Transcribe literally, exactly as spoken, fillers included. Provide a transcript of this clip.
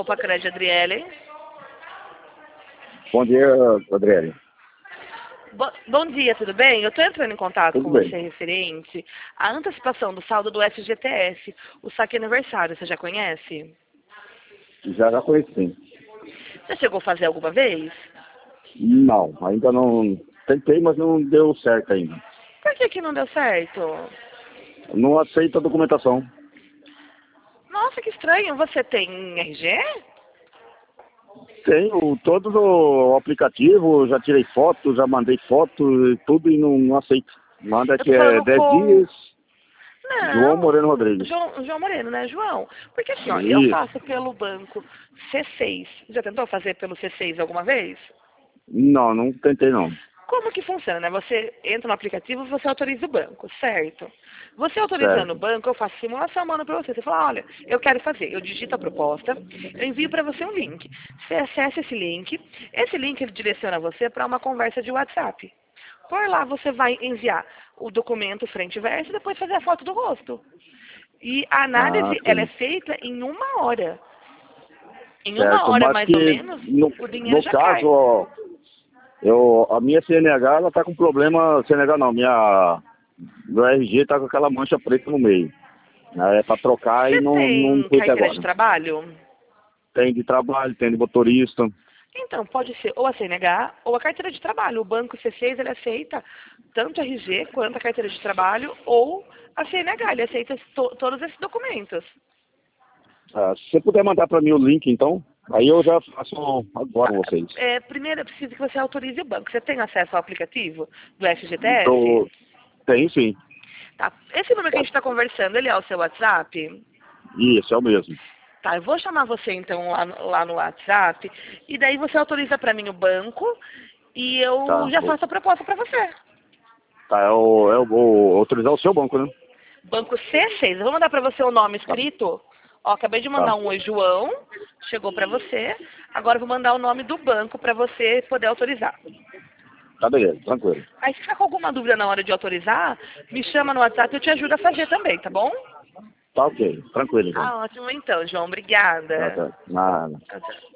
Copa Cred, Adriele. Bom dia, Adriele. Bo bom dia, tudo bem? Eu estou entrando em contato Tudo com bem. você referente à antecipação do saldo do F G T S, o saque aniversário. Você já conhece? Já já conheci, sim. Você chegou a fazer alguma vez? Não, ainda não. Tentei, mas não deu certo ainda. Por que que não deu certo? Não aceita a documentação. Nossa, que estranho. Você tem R G? Tenho todo o aplicativo, já tirei foto, já mandei foto, e tudo e não, não aceita. Manda Eu que tô é falando dez com... dias, João Não, Moreno Rodrigues. João, João Moreno, né, João? Porque assim, ó, eu Isso. faço pelo banco C seis. Já tentou fazer pelo C seis alguma vez? Não, não tentei não. Como que funciona, né? Você entra no aplicativo e você autoriza o banco, certo? Você autorizando o Certo. banco, eu faço simulação, mando para você. Você fala, olha, eu quero fazer. Eu digito a proposta, eu envio para você um link. Você acessa esse link. Esse link ele direciona você para uma conversa de WhatsApp. Por lá você vai enviar o documento frente e verso e depois fazer a foto do rosto. E a Ah, análise, ela é sim. feita em uma hora. Em uma Certo, hora, mas mais ou que menos, no, o dinheiro no já caso, cai. ó, eu, a minha C N H, ela tá com problema, C N H não, minha, meu R G tá com aquela mancha preta no meio. Né, é pra trocar e Você não, não tem fui até carteira de agora. trabalho? Tem de trabalho, tem de motorista. Então, pode ser ou a C N H ou a carteira de trabalho. O banco C seis, ele aceita tanto a R G quanto a carteira de trabalho ou a C N H. Ele aceita to todos esses documentos. Ah, se você puder mandar pra mim o link, então, aí eu já faço agora Tá, com vocês. é, primeiro, é preciso que você autorize o banco. Você tem acesso ao aplicativo do F G T S? Do, tem sim. Tá. Esse número que a gente está conversando, ele é o seu WhatsApp? Isso, é o mesmo. Tá, eu vou chamar você então lá, no- lá no WhatsApp e daí você autoriza para mim o banco e eu Tá. já o- faço a proposta para você. Tá, é o, é o, vou autorizar o seu banco, né? Banco C seis. Eu vou mandar para você o nome Tá, escrito. Ó, acabei de mandar tá. um Oi João. Chegou para você. Agora eu vou mandar o nome do banco para você poder autorizar. Tá, beleza, tranquilo. Aí se ficar com alguma dúvida na hora de autorizar, me chama no WhatsApp e eu te ajudo a fazer também, tá bom? Tá ok, tranquilo então. Ah, ótimo então, João. Tá, Obrigada. tá. Nada. Tchau, tchau.